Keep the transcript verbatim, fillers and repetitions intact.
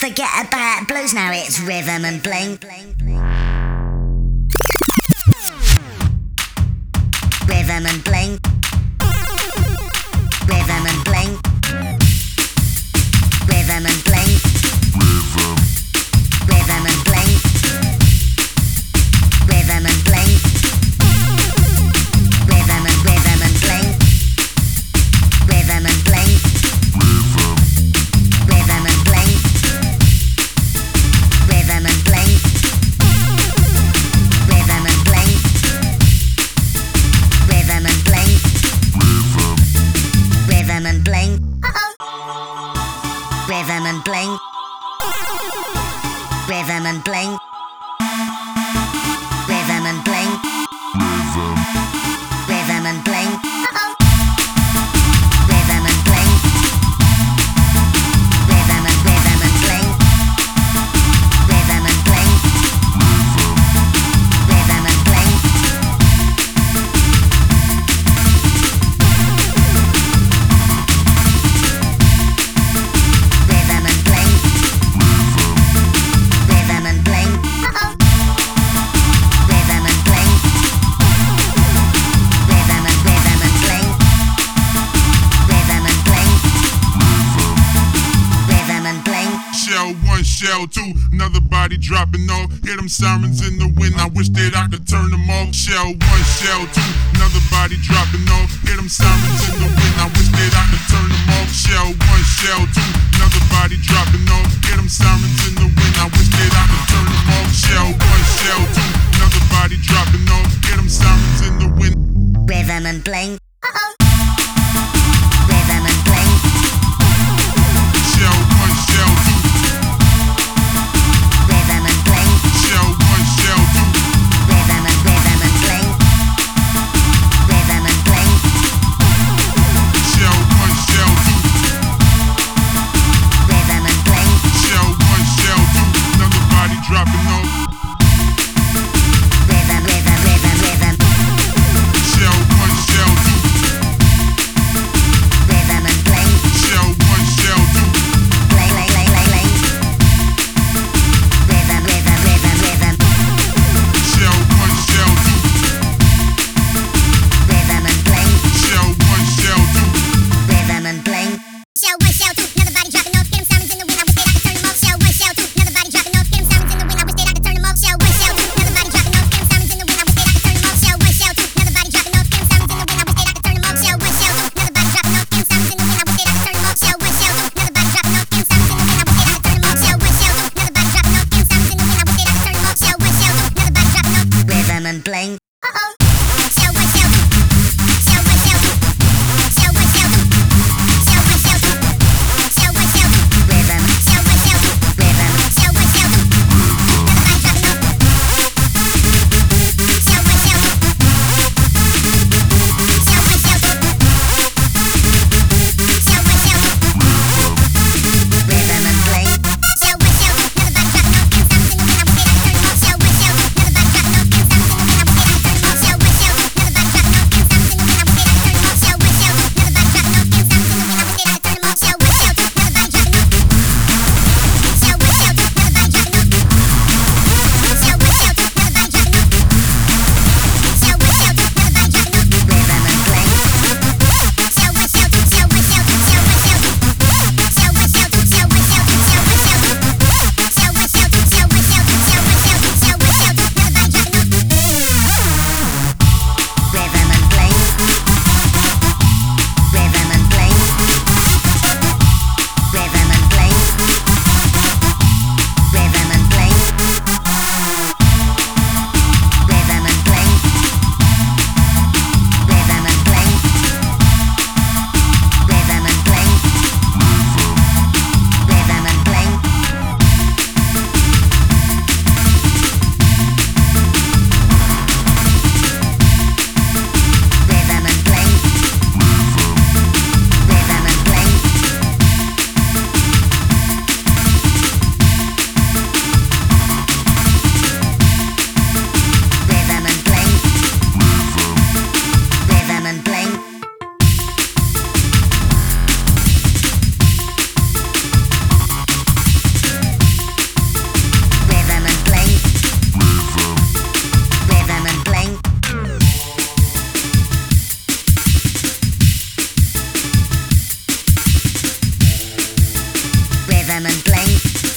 Forget about blues now, it's rhythm and bling. Rhythm and bling. Rhythm and bling. Rhythm and bling. Rhythm. Rhythm and bling. Rhythm and bling. Rhythm and rhythm and bling. Rhythm and bling. Rhythm. Rhythm and bling. Rhythm and bling. Rhythm and bling. Rhythm and bling. Rhythm. Rhythm and bling. Rhythm and bling. Rhythm and bling. Rhythm and bling. Rhythm. Rhythm and bling. Rhythm and bling. Rhythm and rhythm and bling. Rhythm and bling. Rhythm. Rhythm and bling. Rhythm and bling. Rhythm. Rhythm and bling. Rhythm and bling. Rhythm and rhythm and bling. Rhythm and bling. Rhythm. Rhythm and bling. Shell one, shell two, another body dropping off. Hear them sirens in the wind, I wish that I could turn them off. Shell one, shell two, another body dropping off. Hear them sirens in the wind, I wish that I could turn them off. Shell one, shell two, another body dropping off. Hear them sirens in the wind, I wish that I could turn them off. Shell one, shell two, another body dropping off. Hear them sirens in the wind. Rhythm and bling. Rhythm and bling. Shell one, shell two, Rhythm and bling. shell one, shell two, Rhythm and rhythm and bling. Rhythm and bling. shell one, shell two, Rhythm and bling. shell one, shell two, another body dropping off. Rhythm, rhythm, rhythm, rhythm. Shell one, shell two, rhythm and sling.